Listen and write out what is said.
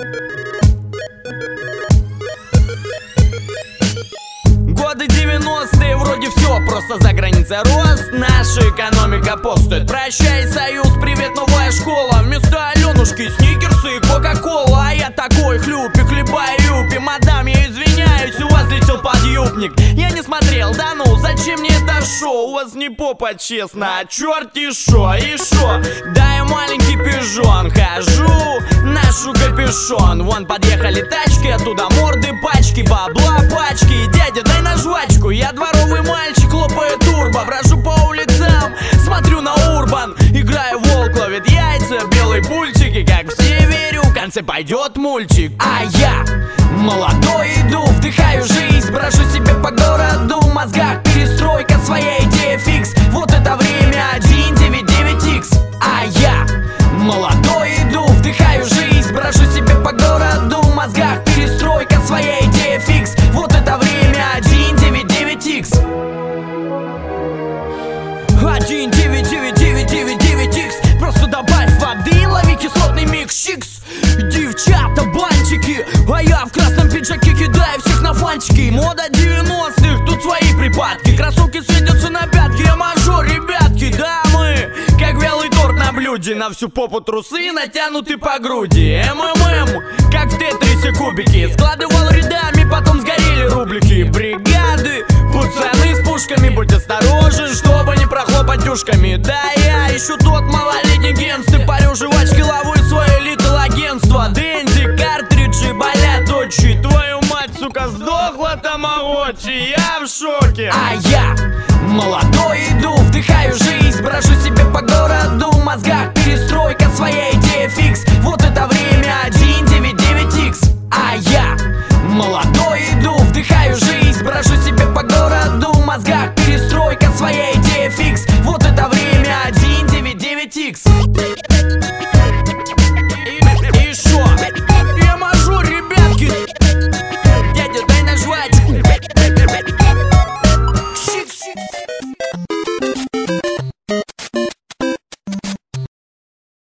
Годы 90-е, вроде все просто за границей рост. Наша экономика постует. Прощай, Союз, привет, новая школа. Вместо Аленушки сникерсы и кока-кола. А я такой хлюпик, хлебаю юпи. Мадам, я извиняюсь, у вас летел подъюбник. Я не смотрел, да ну, зачем мне это шоу? У вас не попа, честно, а черти шо, и шо? Да я маленький пижон, хожу, ношу капюшон. Вон подъехали тачки, оттуда морды пачки, бабла пачки. Дядя, дай на жвачку, я дворовый мальчик, лопаю турбо. Брожу по улицам, смотрю на урбан. Играю волк, ловит яйца, белые пультики. Как в севере, в конце пойдет мультик. А я молодой иду, вдыхаю жизнь, брожу себе по городу. В мозгах перестройка, своя идея фикс. Вот это время 199X. А я молодой иду, вдыхаю жизнь, брожу себе по городу. В мозгах перестройка, своя идея фикс. Вот это время 199X. 1999999X. Просто добавь воды, лови кислотный микс. Чикс. Девчата, бантики, а я в красном пиджаке кидаю всех на фантики. Мода 90-х, тут свои припадки. Кроссовки светятся на пятки, я мажор, ребятки. Дамы, как вялый торт на блюде. На всю попу трусы натянуты по груди. МММ, как в тетрисе кубики. Складывал рядами, потом сгорели рублики. Бригады, пацаны с пушками. Будь осторожен, чтобы не прохлопать ушками. Да, я ищу тот малолетний генстый. Парю жвачки, лову из свое литл агентство. Дэнди, картриджи, болят очи. Твою мать, сука, сдохла тамагочи. Я в шоке. А я молодой иду, вдыхаю жизнь,